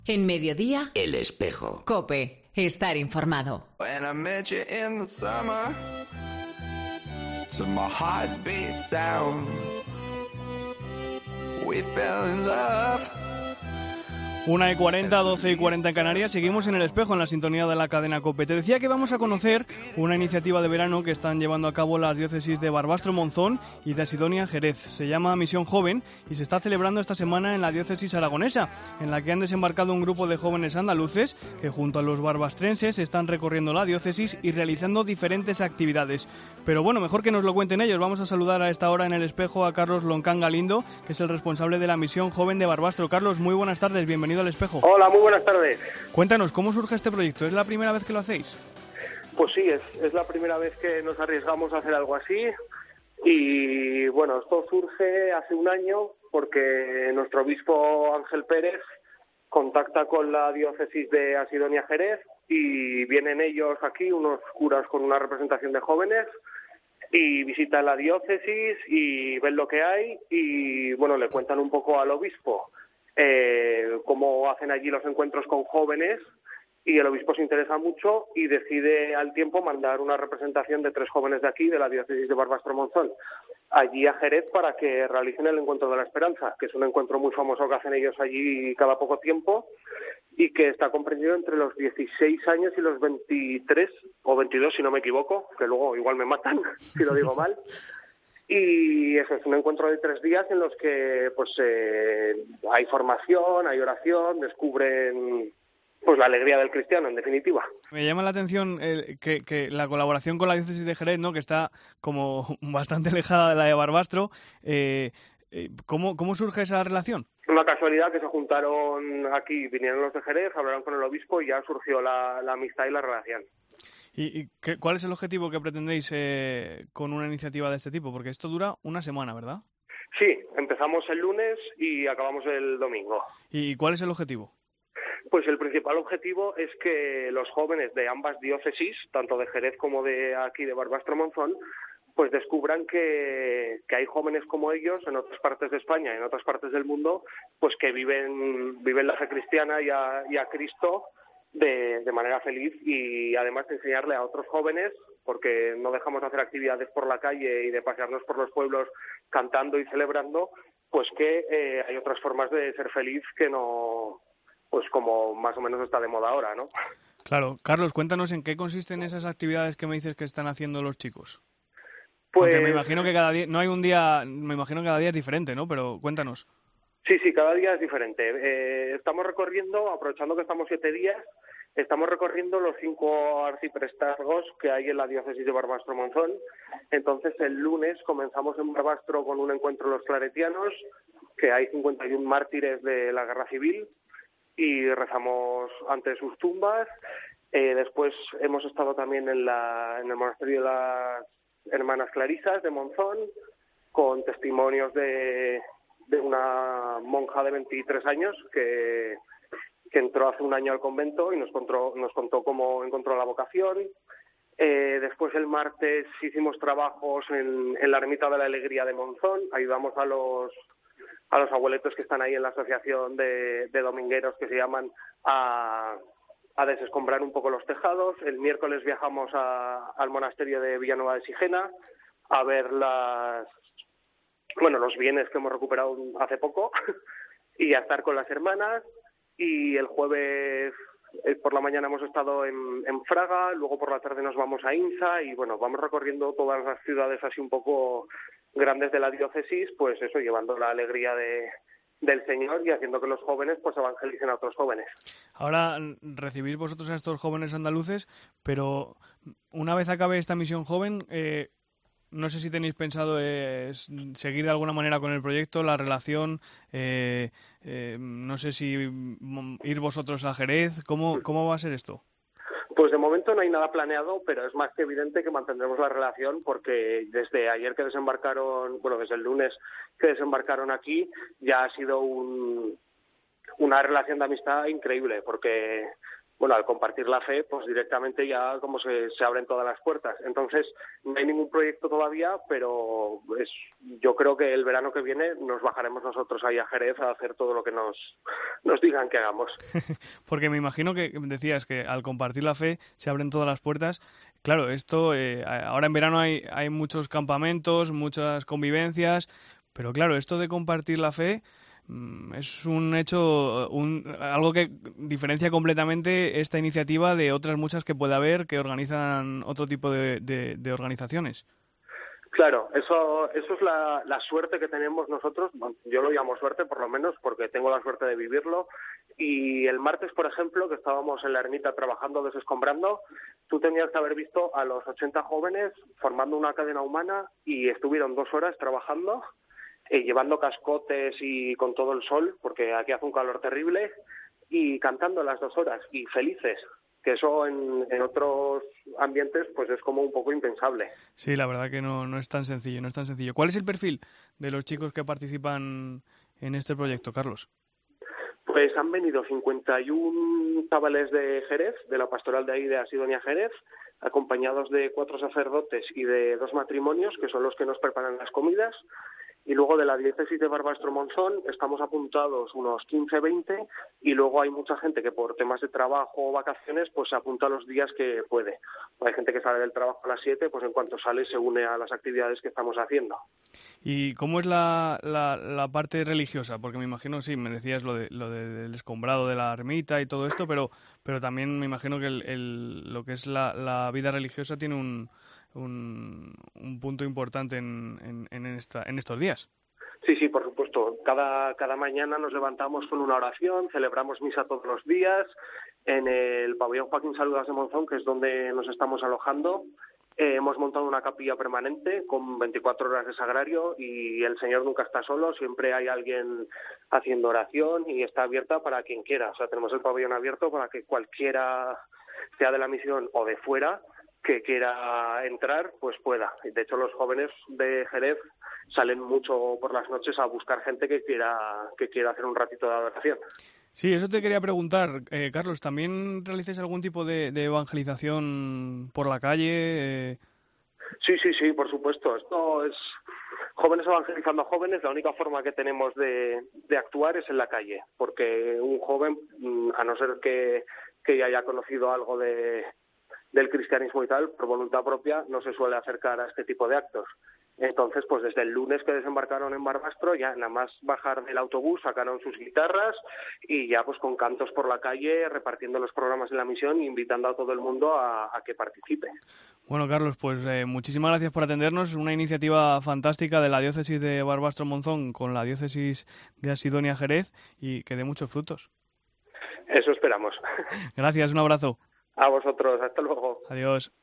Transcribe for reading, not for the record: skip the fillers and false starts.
En Mediodía, El Espejo. COPE. Estar informado. When I met you in the summer, to my heartbeat sound, we fell in love. 1:40, 12:40 en Canarias. Seguimos en El Espejo, en la sintonía de la cadena COPE. Te decía que vamos a conocer una iniciativa de verano que están llevando a cabo las diócesis de Barbastro-Monzón y de Asidonia-Jerez. Se llama Misión Joven y se está celebrando esta semana en la diócesis aragonesa, en la que han desembarcado un grupo de jóvenes andaluces que junto a los barbastrenses están recorriendo la diócesis y realizando diferentes actividades. Pero bueno, mejor que nos lo cuenten ellos. Vamos a saludar a esta hora en El Espejo a Carlos Loncán Galindo, que es el responsable de la Misión Joven de Barbastro. Carlos, muy buenas tardes, bienvenido al Espejo. Hola, muy buenas tardes. Cuéntanos, ¿cómo surge este proyecto? ¿Es la primera vez que lo hacéis? Pues sí, es la primera vez que nos arriesgamos a hacer algo así y bueno, esto surge hace un año porque nuestro obispo Ángel Pérez contacta con la diócesis de Asidonia-Jerez y vienen ellos aquí, unos curas con una representación de jóvenes, y visitan la diócesis y ven lo que hay y bueno, le cuentan un poco al obispo cómo hacen allí los encuentros con jóvenes, y el obispo se interesa mucho y decide al tiempo mandar una representación de 3 jóvenes de aquí, de la diócesis de Barbastro-Monzón, allí a Jerez para que realicen el Encuentro de la Esperanza, que es un encuentro muy famoso que hacen ellos allí cada poco tiempo y que está comprendido entre los 16 años y los 23 o 22, si no me equivoco, que luego igual me matan si lo digo mal. Y eso es un encuentro de 3 días en los que pues hay formación, hay oración, descubren pues la alegría del cristiano, en definitiva. Me llama la atención que la colaboración con la diócesis de Jerez, ¿no?, que está como bastante alejada de la de Barbastro. ¿Cómo surge esa relación? Una casualidad que se juntaron aquí, vinieron los de Jerez, hablaron con el obispo y ya surgió la amistad y la relación. ¿Y cuál es el objetivo que pretendéis con una iniciativa de este tipo? Porque esto dura una semana, ¿verdad? Sí, empezamos el lunes y acabamos el domingo. ¿Y cuál es el objetivo? Pues el principal objetivo es que los jóvenes de ambas diócesis, tanto de Jerez como de aquí de Barbastro-Monzón, pues descubran que hay jóvenes como ellos en otras partes de España y en otras partes del mundo, pues que viven la fe cristiana y a Cristo de manera feliz, y además de enseñarle a otros jóvenes, porque no dejamos de hacer actividades por la calle y de pasearnos por los pueblos cantando y celebrando, pues que hay otras formas de ser feliz que no, pues como más o menos está de moda ahora, ¿no? Claro. Carlos, cuéntanos en qué consisten esas actividades que me dices que están haciendo los chicos. Pues porque me imagino que cada día, no hay un día, me imagino que cada día es diferente, ¿no? Pero cuéntanos. Sí, cada día es diferente. Estamos recorriendo, aprovechando que estamos 7 días, estamos recorriendo los 5 arciprestazgos que hay en la diócesis de Barbastro-Monzón. Entonces, el lunes comenzamos en Barbastro con un encuentro de los claretianos, que hay 51 mártires de la Guerra Civil, y rezamos ante sus tumbas. Después hemos estado también en el monasterio de las Hermanas Clarisas de Monzón, con testimonios de una monja de 23 años que entró hace un año al convento y nos contó cómo encontró la vocación. Después el martes hicimos trabajos en la Ermita de la Alegría de Monzón, ayudamos a los abueletos que están ahí en la asociación de domingueros que se llaman a desescombrar un poco los tejados. El miércoles viajamos al monasterio de Villanueva de Sigena a ver los bienes que hemos recuperado hace poco y a estar con las hermanas. Y el jueves por la mañana hemos estado en Fraga, luego por la tarde nos vamos a Insa y bueno, vamos recorriendo todas las ciudades así un poco grandes de la diócesis, pues eso, llevando la alegría del Señor y haciendo que los jóvenes pues evangelicen a otros jóvenes. Ahora recibís vosotros a estos jóvenes andaluces, pero una vez acabe esta misión joven, no sé si tenéis pensado seguir de alguna manera con el proyecto, la relación, no sé si ir vosotros a Jerez, ¿cómo va a ser esto? Pues de momento no hay nada planeado, pero es más que evidente que mantendremos la relación porque desde ayer que desembarcaron, desde el lunes que desembarcaron aquí, ya ha sido una relación de amistad increíble porque bueno, al compartir la fe, pues directamente ya como se abren todas las puertas. Entonces, no hay ningún proyecto todavía, pero yo creo que el verano que viene nos bajaremos nosotros ahí a Jerez a hacer todo lo que nos digan que hagamos. Porque me imagino que decías que al compartir la fe se abren todas las puertas. Claro, esto ahora en verano hay muchos campamentos, muchas convivencias, pero claro, esto de compartir la fe es un hecho, algo que diferencia completamente esta iniciativa de otras muchas que puede haber que organizan otro tipo de organizaciones. Claro, eso es la suerte que tenemos nosotros. Bueno, yo lo llamo suerte, por lo menos, porque tengo la suerte de vivirlo. Y el martes, por ejemplo, que estábamos en la ermita trabajando, desescombrando, tú tenías que haber visto a los 80 jóvenes formando una cadena humana y estuvieron 2 horas trabajando, llevando cascotes y con todo el sol, porque aquí hace un calor terrible, y cantando las 2 horas y felices. Que eso en otros ambientes pues es como un poco impensable. Sí, la verdad que no es tan sencillo, no es tan sencillo. ¿Cuál es el perfil de los chicos que participan en este proyecto, Carlos? Pues han venido 51 chavales de Jerez, de la pastoral de ahí de Asidonia Jerez, acompañados de 4 sacerdotes y de 2 matrimonios, que son los que nos preparan las comidas. Y luego de la diócesis de Barbastro-Monzón estamos apuntados unos 15-20 y luego hay mucha gente que por temas de trabajo o vacaciones pues se apunta los días que puede. Hay gente que sale del trabajo a las 7, pues en cuanto sale se une a las actividades que estamos haciendo. ¿Y cómo es la parte religiosa? Porque me imagino, sí, me decías lo del escombrado de la ermita y todo esto, pero también me imagino que lo que es la vida religiosa tiene un punto importante en estos días. Sí, por supuesto. Cada mañana nos levantamos con una oración, celebramos misa todos los días. En el pabellón Joaquín Saludas de Monzón, que es donde nos estamos alojando, hemos montado una capilla permanente con 24 horas de sagrario y el Señor nunca está solo, siempre hay alguien haciendo oración y está abierta para quien quiera. O sea, tenemos el pabellón abierto para que cualquiera, sea de la misión o de fuera, que quiera entrar, pues pueda. De hecho, los jóvenes de Jerez salen mucho por las noches a buscar gente que quiera hacer un ratito de adoración. Sí, eso te quería preguntar, Carlos, ¿también realizáis algún tipo de evangelización por la calle? Sí, por supuesto. Esto es jóvenes evangelizando a jóvenes. La única forma que tenemos de actuar es en la calle, porque un joven, a no ser que ya haya conocido algo del cristianismo y tal, por voluntad propia no se suele acercar a este tipo de actos. Entonces, pues desde el lunes que desembarcaron en Barbastro, ya nada más bajar del autobús, sacaron sus guitarras y ya pues con cantos por la calle, repartiendo los programas en la misión e invitando a todo el mundo a que participe. Bueno, Carlos, pues muchísimas gracias por atendernos. Una iniciativa fantástica de la diócesis de Barbastro-Monzón con la diócesis de Asidonia Jerez y que dé muchos frutos. Eso esperamos. Gracias, un abrazo. A vosotros, hasta luego. Adiós.